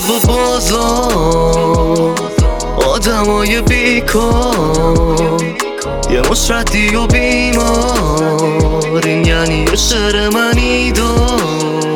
و بازار آدمای بیکار، یه مش ردی و بیمار، این یعنی یه شعر منی دار.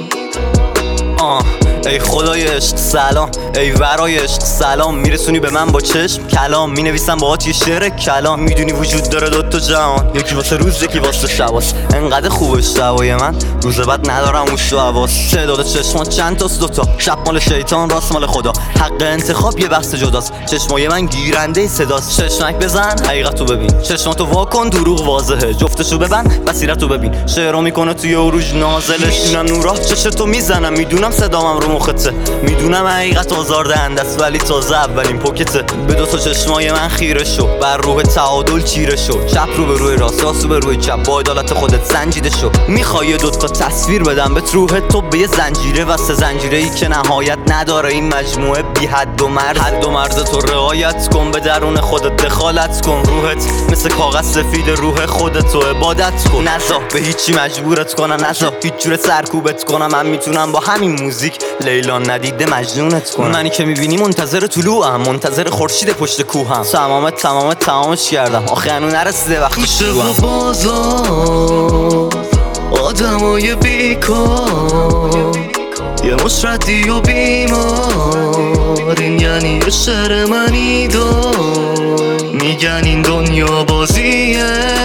ای خدای عشق سلام، ای ورای عشق سلام، میرسونی به من با چشم کلام، مینویسم باهات یه شعر کلام. میدونی وجود داره دوتا جهان، یکی واسه روز یکی واسه شباست. انقدر خوبه شبای من، روز بعد ندارم اوش و حواس. تعداد چشمان چند تاست؟ دوتا. شب مال شیطان، راست مال خدا. حق انتخاب یه بحث جداست. چشمای من گیرنده صداست. چشمک بزن حقیقتو ببین، چشماتو واکن دروغ واضحه. جفتشو ببند بصیرتو ببین. شعرو میکنه توی عروج نازلش، میدونم نورا چشتو میزنم، میدونم صدامم رو مخته، میدونم حقیقت آزاردهنده است ولی تازه اولین پوکته. به دوتا چشمای من خیره شو، بر روح تعادل چیره شو. چپ رو به روی راست، راست رو به روی چپ، با عدالت خودت سنجیده شو. میخوای دوتا تصویر بدم به روح تو، به یه زنجیره و سه زنجیره ای که نهایت نداره. این مجموعه بی حد و مرز، حد و مرز تو رعایت کن، به درون خودت دخالت کن. روحت مثل کاغذ سفید، روح خودتو عبادت کن. نزا به هیچی مجبورت کنم، نزا هیچ جور سرکوبت کنم. من میتونم با همین موزیک لیلا ندیده مجنونت کنم. منی که میبینی منتظر طلوعم، منتظر خورشید پشت کوهم. تمامش کردم، آخه هنوز نرسیده وقتی کوچه و بازار آدمای بیکار، یه مش ردی و بیمار، این یعنی یه شعر منی دار. میگن این دنیا بازیه،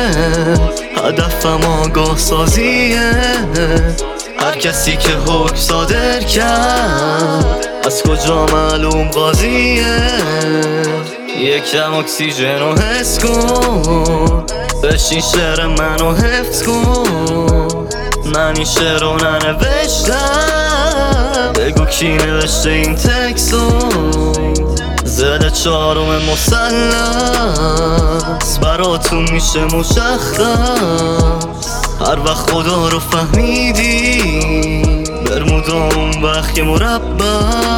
هدفم آگاه سازیه. هر کسی که حکم صادر کرد، از کجا معلوم قاضیه. یکم اکسیژن رو حس کن، بشین شعر منو حفظ کن. من این شعر رو ننوشتم، بگو کی نوشته این تکسو. زل چهارم مثلث براتون میشه مشخص. هر وقت خدا رو فهمیدی، برمودم وقت مربع.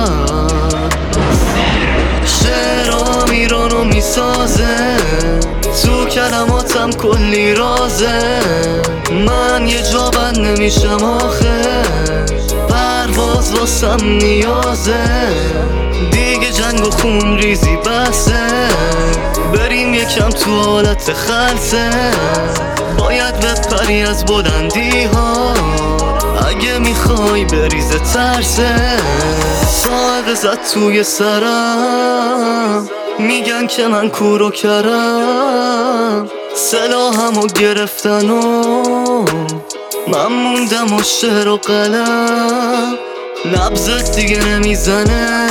شعرها میرانو میسازه، تو کلماتم کلی رازه. من یه جا بند نمیشم آخه، پرواز واسم نیازه. دیگه جنگ و خون ریزی بسه، بریم یکم تو حالت خلصه. باید بپری از بلندی ها، اگه میخوای بریزه ترسه. ساعت زد توی سرم، میگن که من کور و کرم. سلاحمو گرفتن و من موندم و شعر و قلم. نبضت دیگه نمیزنه،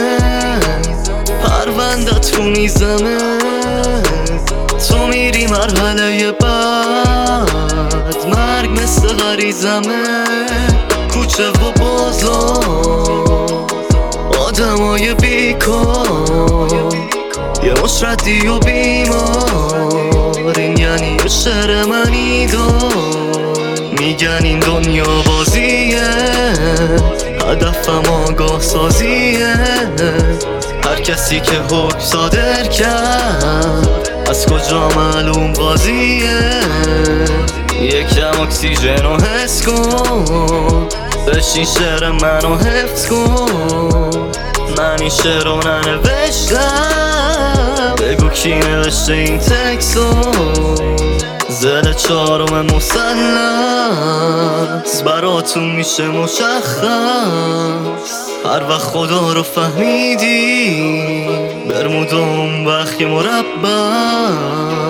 پروندت رو میزمه. تو میری مرحله بعد، مرگ مثل غریزمه. کوچه و بازار آدمای بیکار، یه مش ردی و بیمار، این یعنی یه شعر منی دار. میگن این دنیا بازیه، هدفم آگاه سازیه. هر کسی که حکم صادر کرد، از کجا معلوم قاضیه. یکم اکسیژن رو حس کن، بشین شعر منو حفظ کن. من این شعر رو ننوشتم، بگو کی نوشته این تکسو. زل چهارم مثلث براتون میشه مشخص. هر وقت خدا رو فهمیدی، برمودم وقت مربع.